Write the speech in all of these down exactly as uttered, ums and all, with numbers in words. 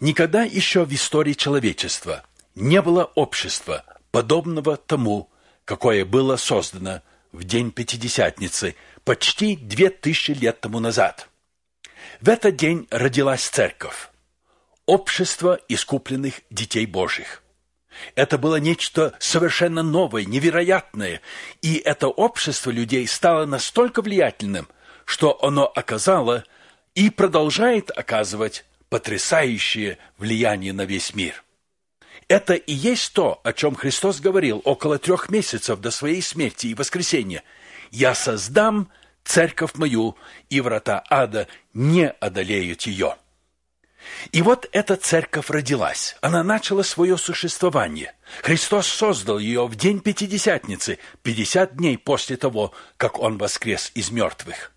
Никогда еще в истории человечества не было общества, подобного тому, какое было создано в день Пятидесятницы почти две тысячи лет тому назад. В этот день родилась церковь, общество искупленных детей Божьих. Это было нечто совершенно новое, невероятное, и это общество людей стало настолько влиятельным, что оно оказало и продолжает оказывать потрясающее влияние на весь мир. Это и есть то, о чем Христос говорил около трех месяцев до своей смерти и воскресения. «Я создам церковь мою, и врата ада не одолеют ее». И вот эта церковь родилась. Она начала свое существование. Христос создал ее в день Пятидесятницы, пятьдесят дней после того, как Он воскрес из мертвых.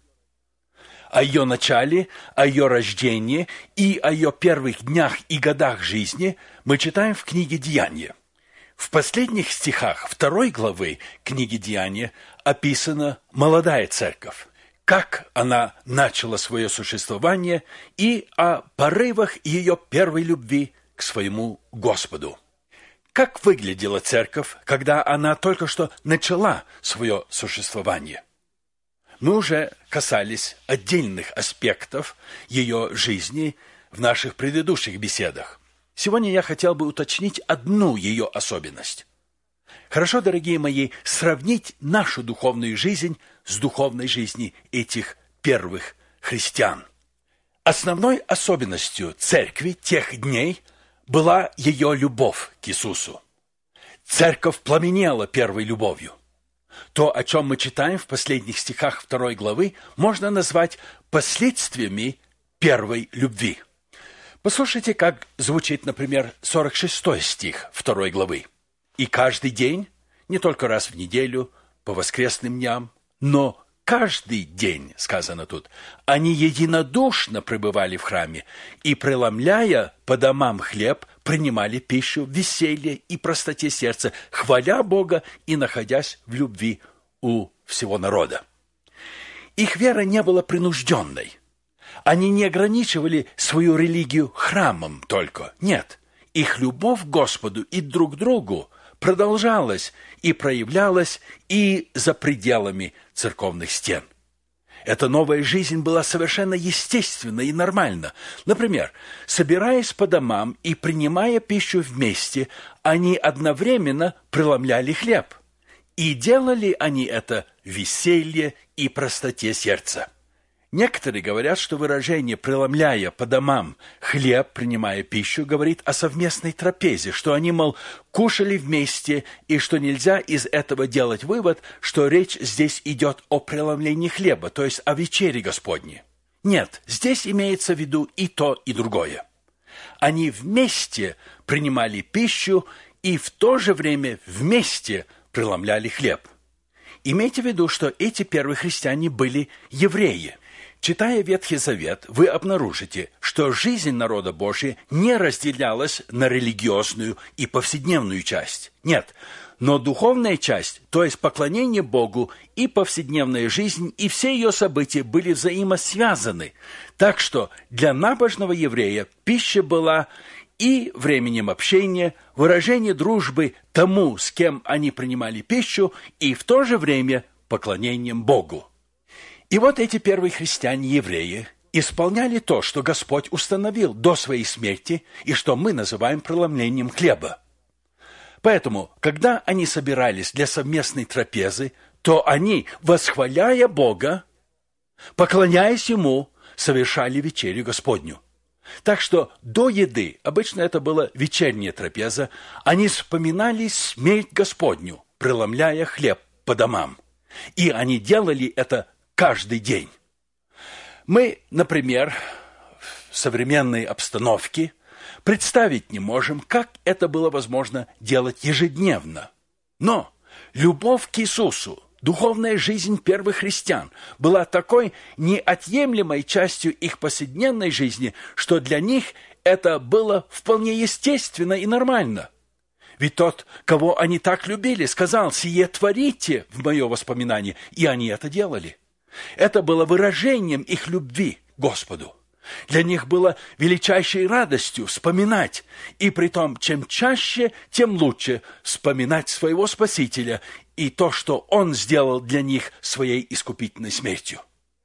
О ее начале, о ее рождении и о ее первых днях и годах жизни мы читаем в книге «Деяния». В последних стихах второй главы книги «Деяния» описана молодая церковь, как она начала свое существование и о порывах ее первой любви к своему Господу. Как выглядела церковь, когда она только что начала свое существование? Мы уже касались отдельных аспектов ее жизни в наших предыдущих беседах. Сегодня я хотел бы уточнить одну ее особенность. Хорошо, дорогие мои, сравнить нашу духовную жизнь с духовной жизнью этих первых христиан. Основной особенностью церкви тех дней была ее любовь к Иисусу. Церковь пламенела первой любовью. То, о чем мы читаем в последних стихах второй главы, можно назвать последствиями первой любви. Послушайте, как звучит, например, сорок шестой стих второй главы. «И каждый день, не только раз в неделю, по воскресным дням, но каждый день, сказано тут, они единодушно пребывали в храме и, преломляя по домам хлеб, принимали пищу в веселье и простоте сердца, хваля Бога и находясь в любви у всего народа». Их вера не была принужденной. Они не ограничивали свою религию храмом только. Нет, их любовь к Господу и друг к другу продолжалась и проявлялась и за пределами церковных стен. Эта новая жизнь была совершенно естественна и нормальна. Например, собираясь по домам и принимая пищу вместе, они одновременно преломляли хлеб. И делали они это в веселье и простоте сердца. Некоторые говорят, что выражение «преломляя по домам хлеб, принимая пищу» говорит о совместной трапезе, что они, мол, кушали вместе, и что нельзя из этого делать вывод, что речь здесь идет о преломлении хлеба, то есть о вечере Господней. Нет, здесь имеется в виду и то, и другое. Они вместе принимали пищу и в то же время вместе преломляли хлеб. Имейте в виду, что эти первые христиане были евреи. Читая Ветхий Завет, вы обнаружите, что жизнь народа Божия не разделялась на религиозную и повседневную часть. Нет, но духовная часть, то есть поклонение Богу, и повседневная жизнь, и все ее события были взаимосвязаны. Так что для набожного еврея пища была и временем общения, выражение дружбы тому, с кем они принимали пищу, и в то же время поклонением Богу. И вот эти первые христиане-евреи исполняли то, что Господь установил до своей смерти и что мы называем преломлением хлеба. Поэтому, когда они собирались для совместной трапезы, то они, восхваляя Бога, поклоняясь Ему, совершали вечерю Господню. Так что до еды, обычно это была вечерняя трапеза, они вспоминали смерть Господню, преломляя хлеб по домам. И они делали это каждый день. Мы, например, в современной обстановке представить не можем, как это было возможно делать ежедневно. Но любовь к Иисусу, духовная жизнь первых христиан была такой неотъемлемой частью их повседневной жизни, что для них это было вполне естественно и нормально. Ведь тот, кого они так любили, сказал: «Сие творите в мое воспоминание», и они это делали. Это было выражением их любви к Господу. Для них было величайшей радостью вспоминать, и притом, чем чаще, тем лучше вспоминать своего Спасителя и то, что Он сделал для них своей искупительной смертью.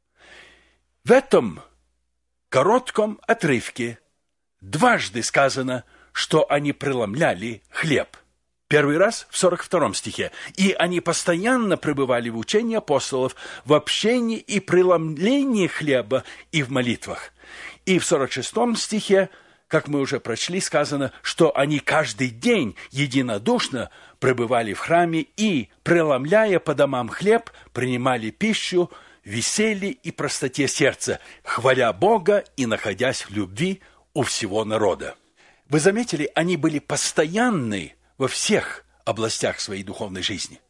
В этом коротком отрывке дважды сказано, что они преломляли хлеб. Первый раз в сорок втором стихе. «И они постоянно пребывали в учении апостолов, в общении и преломлении хлеба и в молитвах». И в сорок шестом стихе, как мы уже прочли, сказано, что они каждый день единодушно пребывали в храме и, преломляя по домам хлеб, принимали пищу, веселье и простоте сердца, хваля Бога и находясь в любви у всего народа. Вы заметили, они были постоянны во всех областях своей духовной жизни.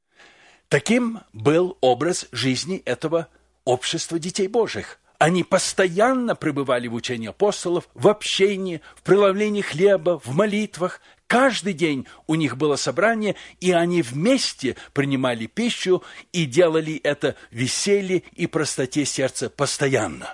Таким был образ жизни этого общества детей Божьих. Они постоянно пребывали в учении апостолов, в общении, в преломлении хлеба, в молитвах. Каждый день у них было собрание, и они вместе принимали пищу и делали это в веселье и простоте сердца постоянно.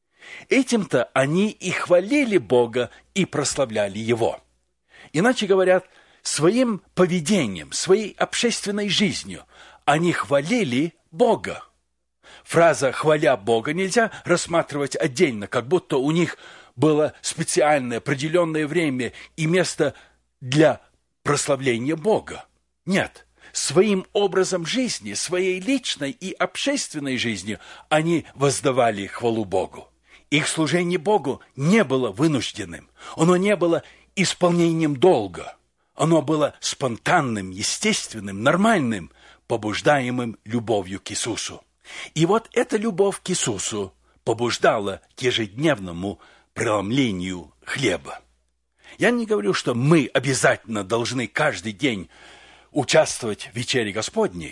Этим-то они и хвалили Бога и прославляли Его. Иначе говоря, своим поведением, своей общественной жизнью они хвалили Бога. Фраза «хваля Бога» нельзя рассматривать отдельно, как будто у них было специальное определенное время и место для прославления Бога. Нет, своим образом жизни, своей личной и общественной жизнью они воздавали хвалу Богу. Их служение Богу не было вынужденным, оно не было исполнением долга, оно было спонтанным, естественным, нормальным, побуждаемым любовью к Иисусу. И вот эта любовь к Иисусу побуждала к ежедневному преломлению хлеба. Я не говорю, что мы обязательно должны каждый день участвовать в вечере Господней.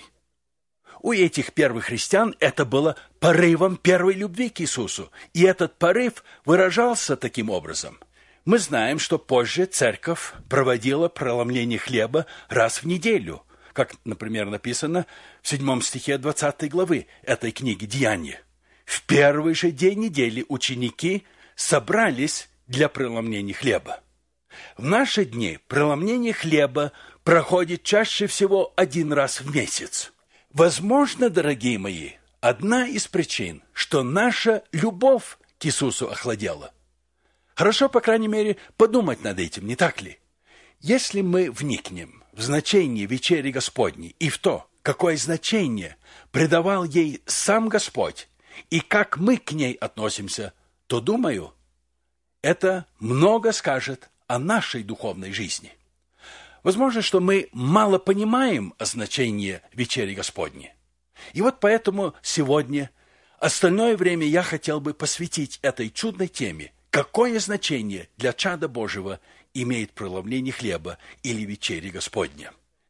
У этих первых христиан это было порывом первой любви к Иисусу, и этот порыв выражался таким образом. Мы знаем, что позже церковь проводила преломление хлеба раз в неделю, как, например, написано в седьмом стихе двадцатой главы этой книги «Деяния». В первый же день недели ученики собрались для преломления хлеба. В наши дни преломление хлеба проходит чаще всего один раз в месяц. Возможно, дорогие мои, одна из причин, что наша любовь к Иисусу охладела. Хорошо, по крайней мере, подумать над этим, не так ли? Если мы вникнем в значение вечери Господней и в то, какое значение придавал ей сам Господь и как мы к ней относимся, то, думаю, это много скажет о нашей духовной жизни. Возможно, что мы мало понимаем о значении вечери Господней. И вот поэтому сегодня остальное время я хотел бы посвятить этой чудной теме, какое значение для чада Божьего имеет преломление хлеба или вечери Господня.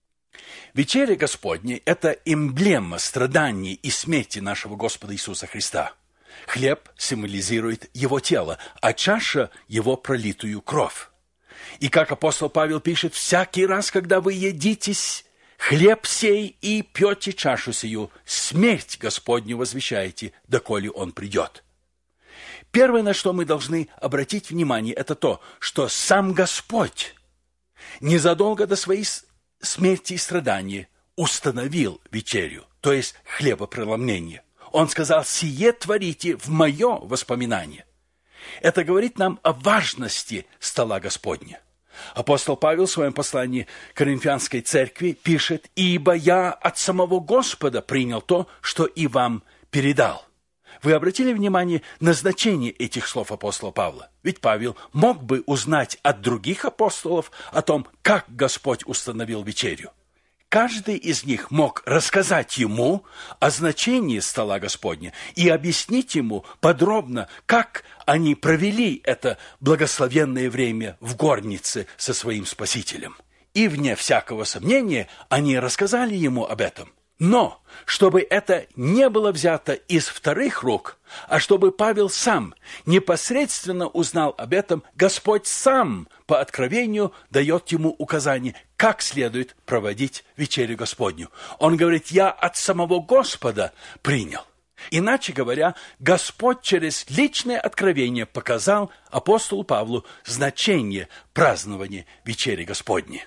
Вечеря Господня – это эмблема страданий и смерти нашего Господа Иисуса Христа. Хлеб символизирует Его тело, а чаша – Его пролитую кровь. И как апостол Павел пишет, «Всякий раз, когда вы едитесь хлеб сей и пьете чашу сию, смерть Господню возвещаете, доколе Он придет». Первое, на что мы должны обратить внимание, это то, что сам Господь незадолго до своей смерти и страдания установил вечерю, то есть хлебопреломление. Он сказал: «Сие творите в мое воспоминание». Это говорит нам о важности стола Господня. Апостол Павел в своем послании к Коринфянской церкви пишет: «Ибо я от самого Господа принял то, что и вам передал». Вы обратили внимание на значение этих слов апостола Павла? Ведь Павел мог бы узнать от других апостолов о том, как Господь установил вечерю. Каждый из них мог рассказать ему о значении стола Господня и объяснить ему подробно, как они провели это благословенное время в горнице со своим Спасителем. И, вне всякого сомнения, они рассказали ему об этом. Но, чтобы это не было взято из вторых рук, а чтобы Павел сам непосредственно узнал об этом, Господь сам по откровению дает ему указание, как следует проводить вечерю Господню. Он говорит: «Я от самого Господа принял». Иначе говоря, Господь через личное откровение показал апостолу Павлу значение празднования вечери Господней.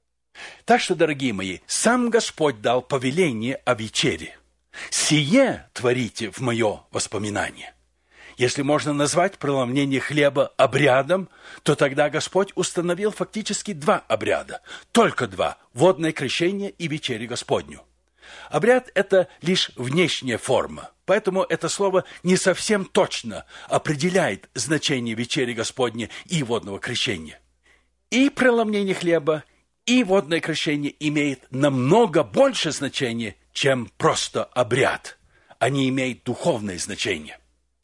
Так что, дорогие мои, сам Господь дал повеление о вечере. «Сие творите в мое воспоминание». Если можно назвать преломление хлеба обрядом, то тогда Господь установил фактически два обряда. Только два – водное крещение и вечерю Господню. Обряд – это лишь внешняя форма, поэтому это слово не совсем точно определяет значение вечери Господней и водного крещения. И преломление хлеба, и водное крещение имеет намного больше значения, чем просто обряд. Они имеют духовное значение.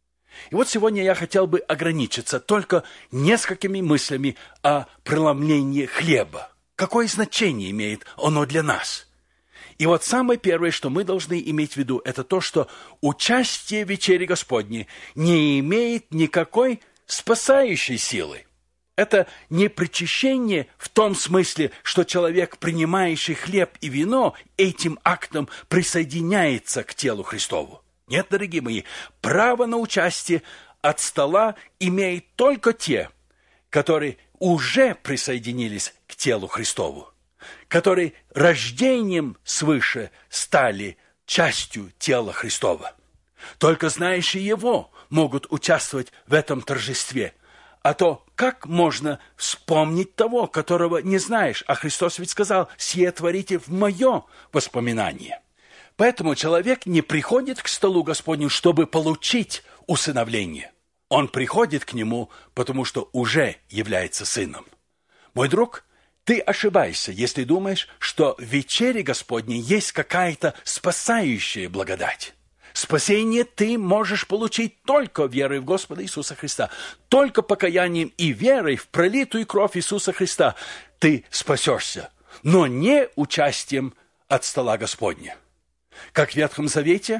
И вот сегодня я хотел бы ограничиться только несколькими мыслями о преломлении хлеба. Какое значение имеет оно для нас? И вот самое первое, что мы должны иметь в виду, это то, что участие в вечере Господней не имеет никакой спасающей силы. Это не причащение в том смысле, что человек, принимающий хлеб и вино, этим актом присоединяется к телу Христову. Нет, дорогие мои, право на участие от стола имеют только те, которые уже присоединились к телу Христову, которые рождением свыше стали частью тела Христова. Только знающие Его могут участвовать в этом торжестве. А то как можно вспомнить того, которого не знаешь? А Христос ведь сказал: «Сие творите в мое воспоминание». Поэтому человек не приходит к столу Господню, чтобы получить усыновление. Он приходит к нему, потому что уже является сыном. Мой друг, ты ошибаешься, если думаешь, что в вечере Господней есть какая-то спасающая благодать. Спасение ты можешь получить только верой в Господа Иисуса Христа. Только покаянием и верой в пролитую кровь Иисуса Христа ты спасешься, но не участием от стола Господня. Как в Ветхом Завете,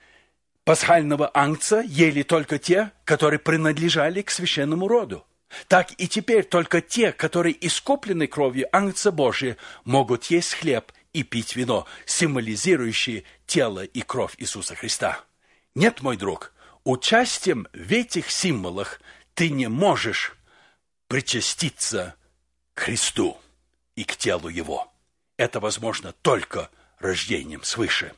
пасхального агнца ели только те, которые принадлежали к священному роду. Так и теперь только те, которые искуплены кровью агнца Божия, могут есть хлеб и пить вино, символизирующие тело и кровь Иисуса Христа. Нет, мой друг, участием в этих символах ты не можешь причаститься к Христу и к телу Его. Это возможно только рождением свыше.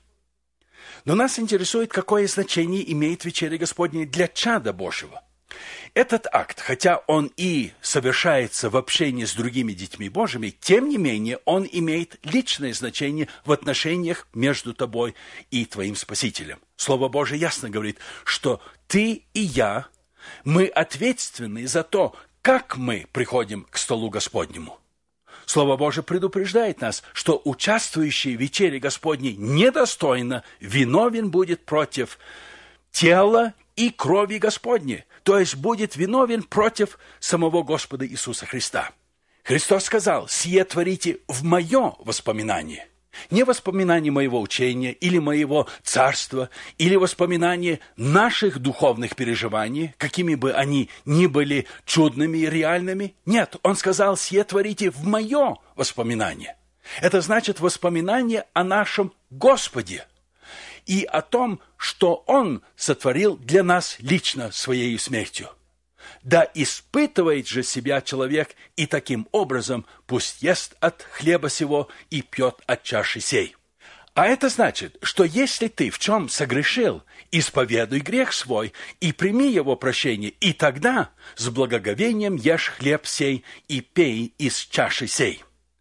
Но нас интересует, какое значение имеет вечеря Господня для чада Божьего. Этот акт, хотя он и совершается в общении с другими детьми Божьими, тем не менее он имеет личное значение в отношениях между тобой и твоим Спасителем. Слово Божие ясно говорит, что ты и я, мы ответственны за то, как мы приходим к столу Господнему. Слово Божие предупреждает нас, что участвующий в вечере Господней недостойно виновен будет против тела и крови Господней, то есть будет виновен против самого Господа Иисуса Христа. Христос сказал: «Сие творите в мое воспоминание». Не воспоминание моего учения или моего царства, или воспоминание наших духовных переживаний, какими бы они ни были чудными и реальными. Нет, он сказал: «Сие творите в мое воспоминание». Это значит воспоминание о нашем Господе и о том, что Он сотворил для нас лично Своей смертью. Да испытывает же себя человек, и таким образом пусть ест от хлеба сего и пьет от чаши сей. А это значит, что если ты в чем согрешил, исповедуй грех свой и прими его прощение, и тогда с благоговением ешь хлеб сей и пей из чаши сей.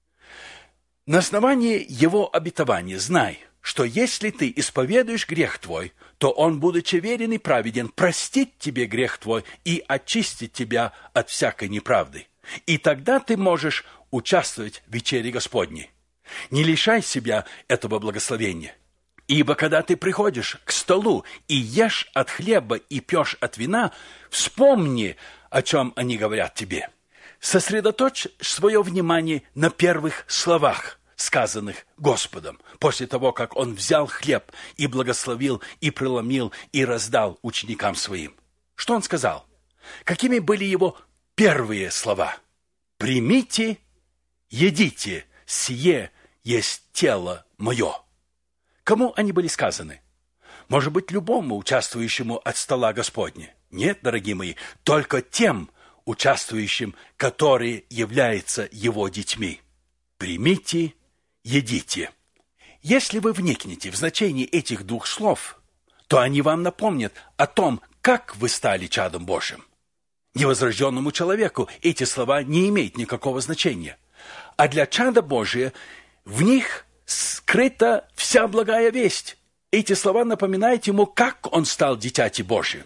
На основании его обетования знай, что если ты исповедуешь грех твой, то он, будучи верен и праведен, простит тебе грех твой и очистит тебя от всякой неправды. И тогда ты можешь участвовать в вечере Господней. Не лишай себя этого благословения. Ибо когда ты приходишь к столу и ешь от хлеба и пьешь от вина, вспомни, о чем они говорят тебе. Сосредоточь свое внимание на первых словах, сказанных Господом, после того, как Он взял хлеб и благословил, и преломил, и раздал ученикам Своим. Что Он сказал? Какими были Его первые слова? «Примите, едите, сие есть тело мое». Кому они были сказаны? Может быть, любому участвующему от стола Господня? Нет, дорогие мои, только тем участвующим, которые являются Его детьми. Примите, едите. Если вы вникнете в значение этих двух слов, то они вам напомнят о том, как вы стали чадом Божьим. Невозрожденному человеку эти слова не имеют никакого значения. А для чада Божия в них скрыта вся благая весть. Эти слова напоминают ему, как он стал дитяти Божьим.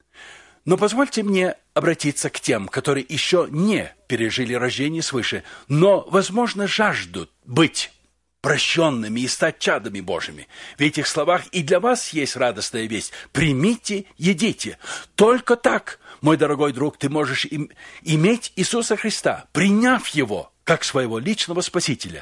Но позвольте мне обратиться к тем, которые еще не пережили рождение свыше, но, возможно, жаждут быть прощенными и стать чадами Божьими. В этих словах и для вас есть радостная весть. Примите, едите. Только так, мой дорогой друг, ты можешь им, иметь Иисуса Христа, приняв Его как своего личного Спасителя.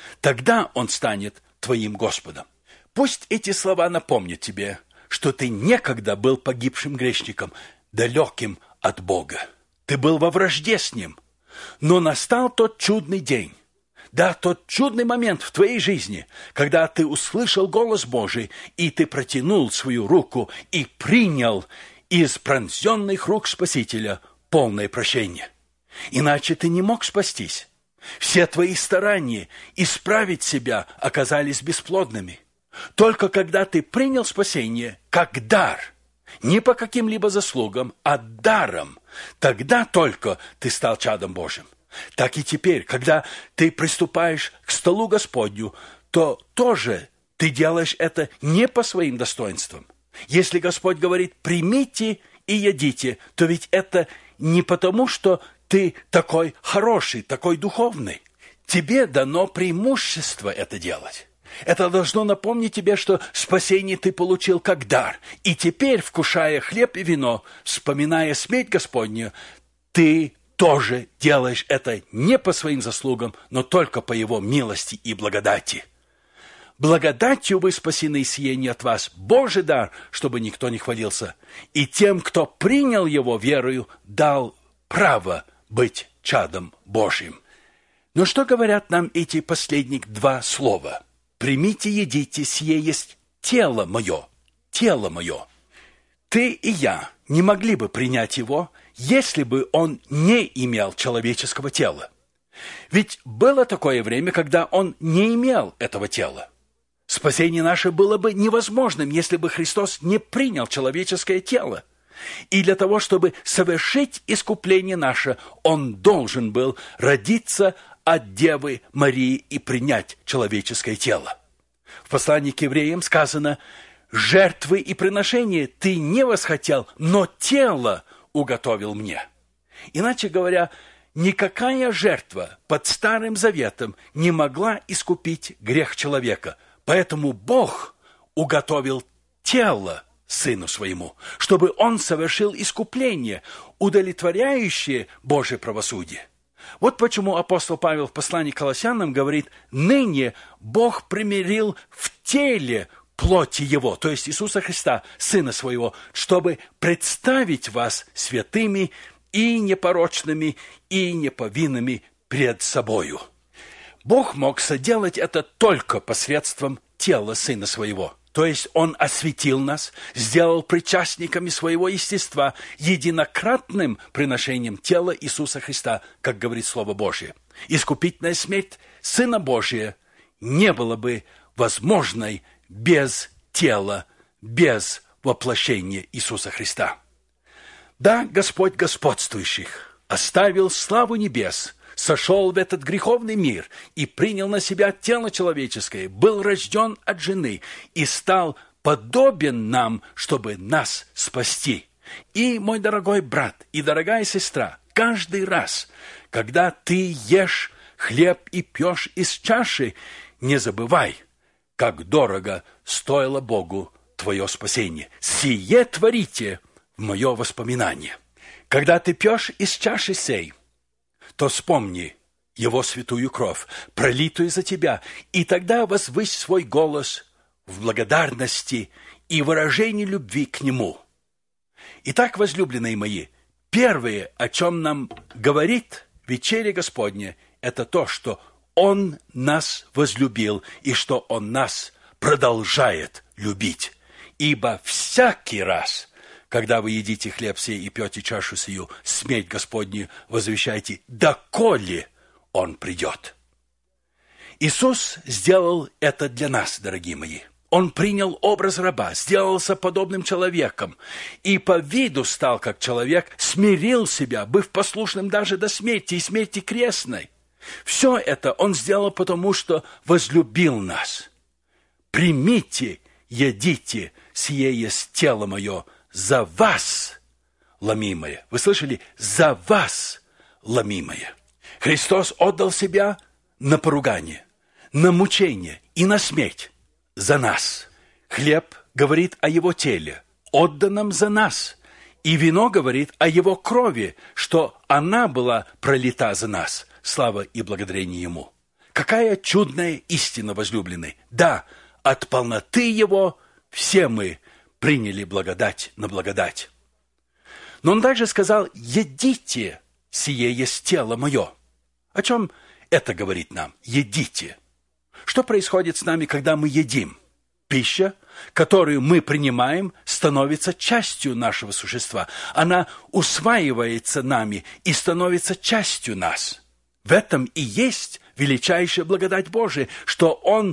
Тогда Он станет твоим Господом. Пусть эти слова напомнят тебе, что ты некогда был погибшим грешником, далеким от Бога. Ты был во вражде с Ним. Но настал тот чудный день, да, тот чудный момент в твоей жизни, когда ты услышал голос Божий, и ты протянул свою руку и принял из пронзенных рук Спасителя полное прощение. Иначе ты не мог спастись. Все твои старания исправить себя оказались бесплодными. Только когда ты принял спасение как дар, не по каким-либо заслугам, а даром, тогда только ты стал чадом Божьим. Так и теперь, когда ты приступаешь к столу Господню, то тоже ты делаешь это не по своим достоинствам. Если Господь говорит «примите и едите», то ведь это не потому, что ты такой хороший, такой духовный. Тебе дано преимущество это делать. Это должно напомнить тебе, что спасение ты получил как дар. И теперь, вкушая хлеб и вино, вспоминая смерть Господню, ты тоже делаешь это не по своим заслугам, но только по Его милости и благодати. Благодатью вы спасены, сие не от вас, Божий дар, чтобы никто не хвалился. И тем, кто принял Его верою, дал право быть чадом Божьим. Но что говорят нам эти последние два слова? «Примите, едите, сие есть тело мое, тело мое». Ты и я не могли бы принять его, если бы он не имел человеческого тела. Ведь было такое время, когда он не имел этого тела. Спасение наше было бы невозможным, если бы Христос не принял человеческое тело. И для того, чтобы совершить искупление наше, Он должен был родиться от Девы Марии и принять человеческое тело. В послании к евреям сказано: «Жертвы и приношения ты не восхотел, но тело уготовил мне». Иначе говоря, никакая жертва под Старым Заветом не могла искупить грех человека. Поэтому Бог уготовил тело Сыну Своему, чтобы Он совершил искупление, удовлетворяющее Божие правосудие. Вот почему апостол Павел в послании к Колоссянам говорит: «Ныне Бог примирил в теле плоти Его», то есть Иисуса Христа, Сына Своего, чтобы представить вас святыми и непорочными, и неповинными пред собою. Бог мог соделать это только посредством тела Сына Своего. То есть Он осветил нас, сделал причастниками Своего естества единократным приношением тела Иисуса Христа, как говорит Слово Божие. Искупительная смерть Сына Божия не была бы возможной без тела, без воплощения Иисуса Христа. Да, Господь господствующих оставил славу небес, сошел в этот греховный мир и принял на себя тело человеческое, был рожден от жены и стал подобен нам, чтобы нас спасти. И, мой дорогой брат и дорогая сестра, каждый раз, когда ты ешь хлеб и пьешь из чаши, не забывай, как дорого стоило Богу твое спасение. Сие творите в мое воспоминание. Когда ты пьешь из чаши сей, то вспомни Его святую кровь, пролитую за тебя, и тогда возвысь свой голос в благодарности и выражении любви к Нему. Итак, возлюбленные мои, первое, о чем нам говорит вечеря Господня, это то, что Он нас возлюбил и что Он нас продолжает любить. Ибо всякий раз, когда вы едите хлеб сей и пьете чашу сию, смерть Господню возвещайте, доколе Он придет». Иисус сделал это для нас, дорогие мои. Он принял образ раба, сделался подобным человеком и по виду стал как человек, смирил себя, быв послушным даже до смерти и смерти крестной. Все это Он сделал потому, что возлюбил нас. «Примите, едите, сие есть тело мое, за вас ломимое». Вы слышали? За вас ломимое. Христос отдал себя на поругание, на мучение и на смерть за нас. Хлеб говорит о Его теле, отданном за нас. И вино говорит о Его крови, что она была пролита за нас. Слава и благодарение Ему. Какая чудная истина, возлюбленный! Да, от полноты Его все мы приняли благодать на благодать. Но Он также сказал: «Едите, сие есть тело мое». О чем это говорит нам? Едите. Что происходит с нами, когда мы едим? Пища, которую мы принимаем, становится частью нашего существа. Она усваивается нами и становится частью нас. В этом и есть величайшая благодать Божия, что Он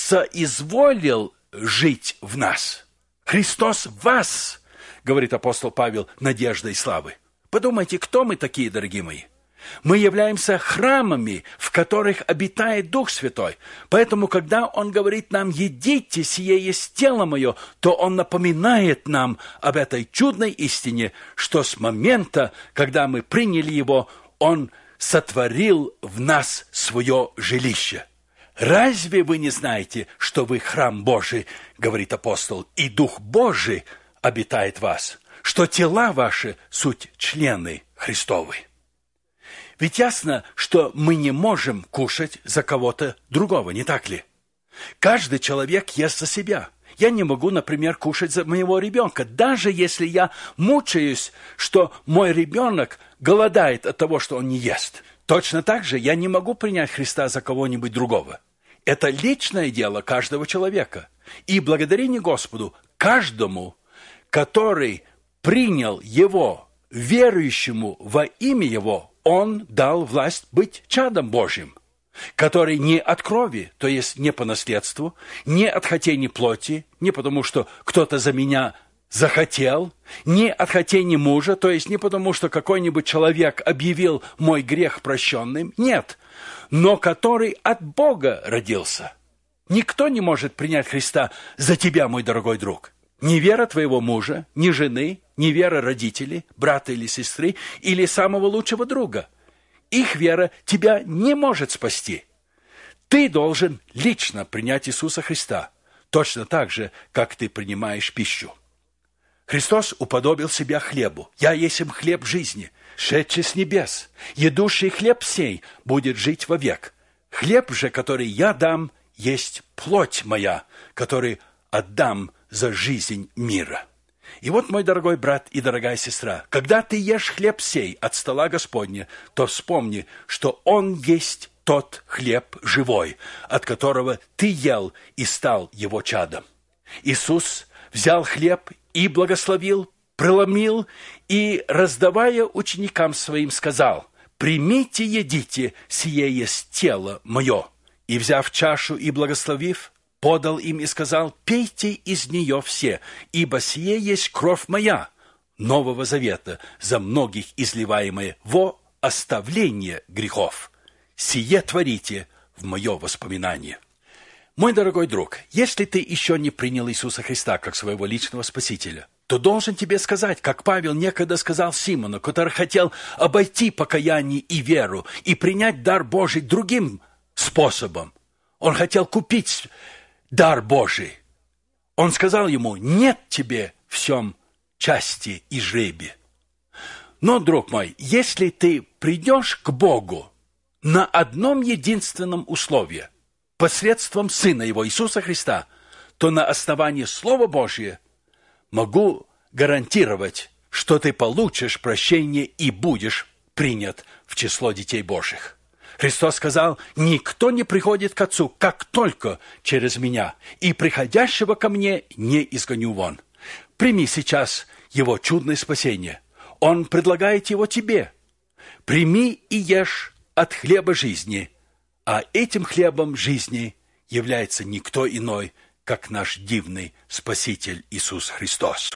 соизволил жить в нас. Христос в вас, говорит апостол Павел, надежда и славы. Подумайте, кто мы такие, дорогие мои? Мы являемся храмами, в которых обитает Дух Святой. Поэтому, когда Он говорит нам: «Едите, сие есть тело мое», то Он напоминает нам об этой чудной истине, что с момента, когда мы приняли Его, Он сотворил в нас свое жилище. «Разве вы не знаете, что вы храм Божий, — говорит апостол, — и Дух Божий обитает в вас, что тела ваши суть члены Христовы?» Ведь ясно, что мы не можем кушать за кого-то другого, не так ли? Каждый человек ест за себя. Я не могу, например, кушать за моего ребенка, даже если я мучаюсь, что мой ребенок голодает от того, что он не ест. Точно так же я не могу принять Христа за кого-нибудь другого. Это личное дело каждого человека. И благодарение Господу каждому, который принял Его, верующему во имя Его, Он дал власть быть чадом Божьим, который не от крови, то есть не по наследству, не от хотения плоти, не потому что кто-то за меня захотел, не от хотения мужа, то есть не потому что какой-нибудь человек объявил мой грех прощенным, нет, но который от Бога родился. Никто не может принять Христа за тебя, мой дорогой друг. Ни вера твоего мужа, ни жены, ни вера родителей, брата или сестры, или самого лучшего друга. Их вера тебя не может спасти. Ты должен лично принять Иисуса Христа, точно так же, как ты принимаешь пищу. Христос уподобил себя хлебу. «Я есть им хлеб жизни, шедший с небес. Едущий хлеб сей будет жить вовек. Хлеб же, который я дам, есть плоть моя, который отдам за жизнь мира». И вот, мой дорогой брат и дорогая сестра, когда ты ешь хлеб сей от стола Господня, то вспомни, что Он есть тот хлеб живой, от которого ты ел и стал Его чадом. Иисус взял хлеб и благословил, преломил и, раздавая ученикам Своим, сказал: «Примите, едите, сие есть тело мое». И, взяв чашу и благословив, подал им и сказал: «Пейте из нее все, ибо сие есть кровь моя, Нового Завета, за многих изливаемая во оставление грехов. Сие творите в мое воспоминание». Мой дорогой друг, если ты еще не принял Иисуса Христа как своего личного Спасителя, то должен тебе сказать, как Павел некогда сказал Симону, который хотел обойти покаяние и веру и принять дар Божий другим способом. Он хотел купить дар Божий. Он сказал ему: «Нет тебе в всем части и жребия». Но, друг мой, если ты придешь к Богу на одном единственном условии, посредством Сына Его, Иисуса Христа, то на основании Слова Божия могу гарантировать, что ты получишь прощение и будешь принят в число детей Божьих. Христос сказал: «Никто не приходит к Отцу, как только через Меня, и приходящего ко Мне не изгоню вон». Прими сейчас Его чудное спасение. Он предлагает его тебе. Прими и ешь от хлеба жизни, а этим хлебом жизни является никто иной, как наш дивный Спаситель Иисус Христос.